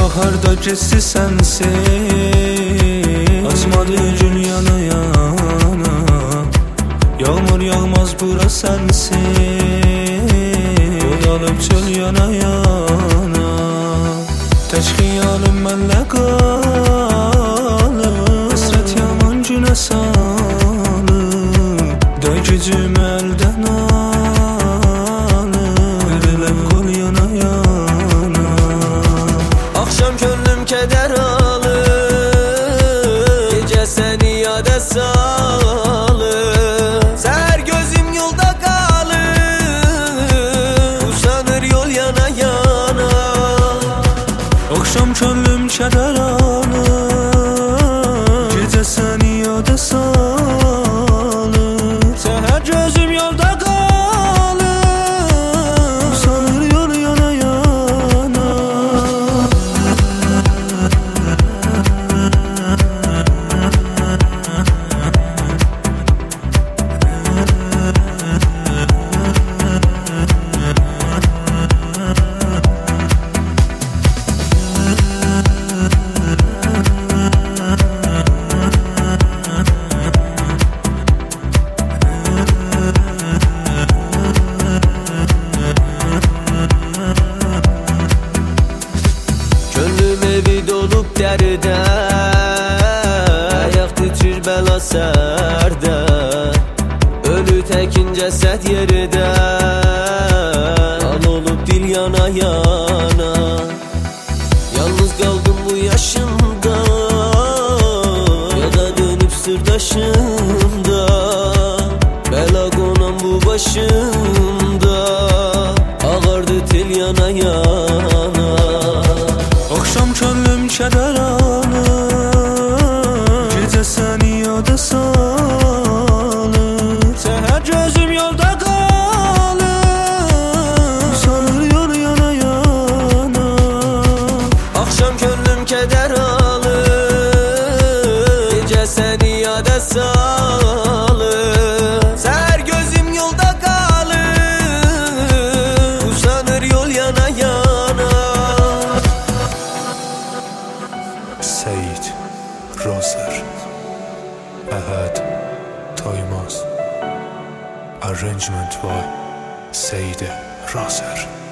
baharda keçsi sensin. Açmadı gül yana yana, yağmur yağmaz bura sensin. Odalıp çöl yana yana, tək xiyalım mənlə qalır. Həsrət yaman günə salır, dəy gücüm əldən alır. Verilib qol yana yana, akşam könlüm keder alır, gece seni yada salır. Seher gözüm yolda kalır, usanır yol yana yana. akşam könlüm kədər alır, gecə səni yada salır. Səhər gözüm yolda qalır, usanır yol yana yana. Gönlüm evi dolup derde, ayak titrir bela serde. Ölü tekin ceset yerde, al olup dil yana yana. Yalnız kaldım bu yaşımda, ya da dönüp sırdaşımda. Bela konan bu başımda, ağardı tel yana yana. Akşam könlüm kədər alır, gecə səni yada salır. Səhər gözüm yolda qalır, usanır yol yana yana. Akşam könlüm keder alır, gece seni yada salır. Seher gözüm yolda kalır, usanır yol yana yana. Seyid Raser, Ahad Toymaz. Arrangement by Seyid Raser.